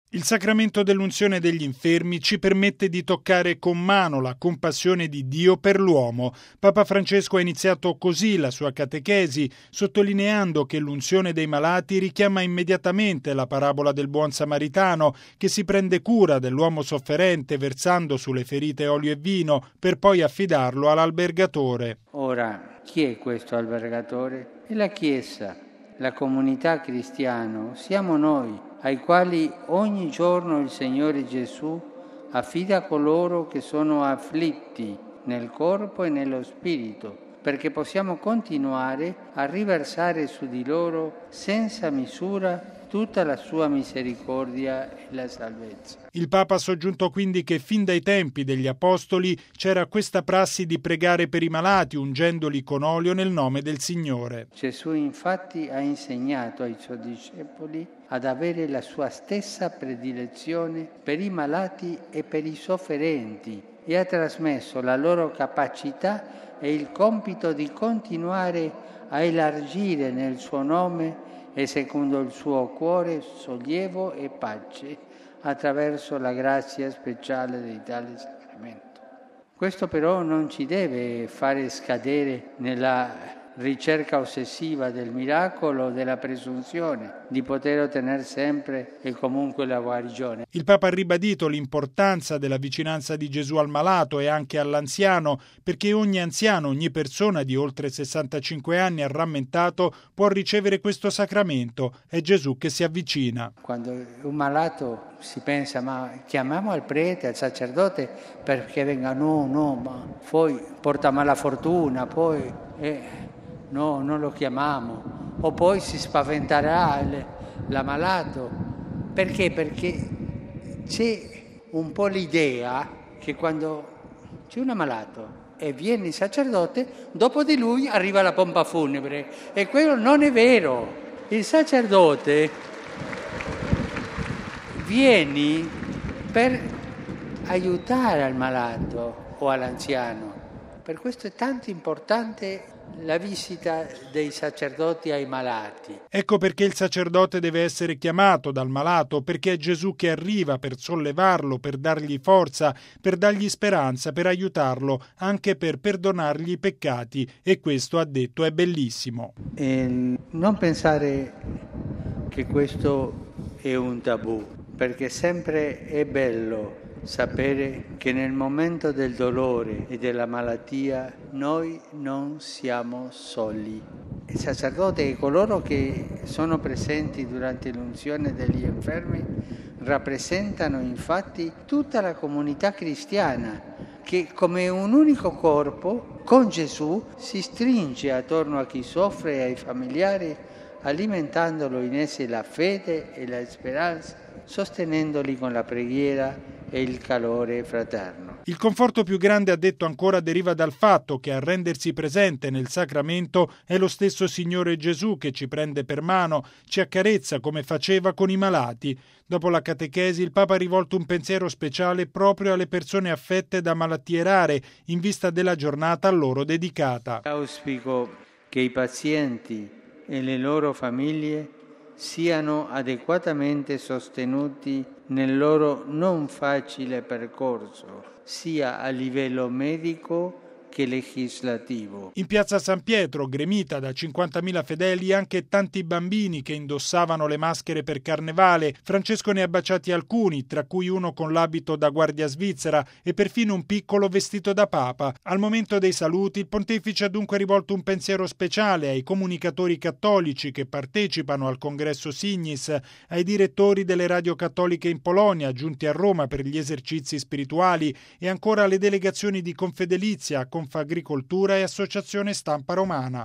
Il sacramento dell'unzione degli infermi ci permette di toccare con mano la compassione di Dio per l'uomo. Papa Francesco ha iniziato così la sua catechesi, sottolineando che l'unzione dei malati richiama immediatamente la parabola del buon samaritano, che si prende cura dell'uomo sofferente versando sulle ferite olio e vino per poi affidarlo all'albergatore. Ora, chi è questo albergatore? È la Chiesa, la comunità cristiana, siamo noi, ai quali ogni giorno il Signore Gesù affida coloro che sono afflitti nel corpo e nello spirito, perché possiamo continuare a riversare su di loro senza misura tutta la sua misericordia e la salvezza. Il Papa ha soggiunto quindi che fin dai tempi degli Apostoli c'era questa prassi di pregare per i malati ungendoli con olio nel nome del Signore. Gesù infatti ha insegnato ai suoi discepoli ad avere la sua stessa predilezione per i malati e per i sofferenti e ha trasmesso la loro capacità e il compito di continuare a elargire nel suo nome e secondo il suo cuore sollievo e pace attraverso la grazia speciale di tale sacramento. Questo però non ci deve fare scadere nella ricerca ossessiva del miracolo, della presunzione di poter ottenere sempre e comunque la guarigione. Il Papa ha ribadito l'importanza della vicinanza di Gesù al malato e anche all'anziano, perché ogni anziano, ogni persona di oltre 65 anni ha rammentato può ricevere questo sacramento. È Gesù che si avvicina. Quando un malato si pensa, ma chiamiamo al prete, al sacerdote perché venga, no, ma poi porta mala fortuna, poi... No, non lo chiamiamo. O poi si spaventerà l'ammalato. Perché? Perché c'è un po' l'idea che quando c'è un ammalato e viene il sacerdote, dopo di lui arriva la pompa funebre. E quello non è vero. Il sacerdote viene per aiutare al malato o all'anziano. Per questo è tanto importante la visita dei sacerdoti ai malati. Ecco perché il sacerdote deve essere chiamato dal malato, perché è Gesù che arriva per sollevarlo, per dargli forza, per dargli speranza, per aiutarlo, anche per perdonargli i peccati. E questo, ha detto, è bellissimo. E non pensare che questo è un tabù, perché sempre è bello sapere che nel momento del dolore e della malattia noi non siamo soli. Il sacerdote e coloro che sono presenti durante l'unzione degli infermi rappresentano infatti tutta la comunità cristiana che come un unico corpo con Gesù si stringe attorno a chi soffre e ai familiari, alimentandolo in essi la fede e la speranza, sostenendoli con la preghiera e il calore fraterno. Il conforto più grande, ha detto ancora, deriva dal fatto che a rendersi presente nel sacramento è lo stesso Signore Gesù che ci prende per mano, ci accarezza come faceva con i malati. Dopo la catechesi il Papa ha rivolto un pensiero speciale proprio alle persone affette da malattie rare, in vista della giornata a loro dedicata. Auspico che i pazienti e le loro famiglie siano adeguatamente sostenuti nel loro non facile percorso, sia a livello medico che legislativo. In piazza San Pietro, gremita da 50.000 fedeli, anche tanti bambini che indossavano le maschere per carnevale. Francesco ne ha baciati alcuni, tra cui uno con l'abito da guardia svizzera e perfino un piccolo vestito da papa. Al momento dei saluti il pontefice ha dunque rivolto un pensiero speciale ai comunicatori cattolici che partecipano al congresso Signis, ai direttori delle radio cattoliche in Polonia, giunti a Roma per gli esercizi spirituali, e ancora alle delegazioni di Confedelizia, Confagricoltura e Associazione Stampa Romana.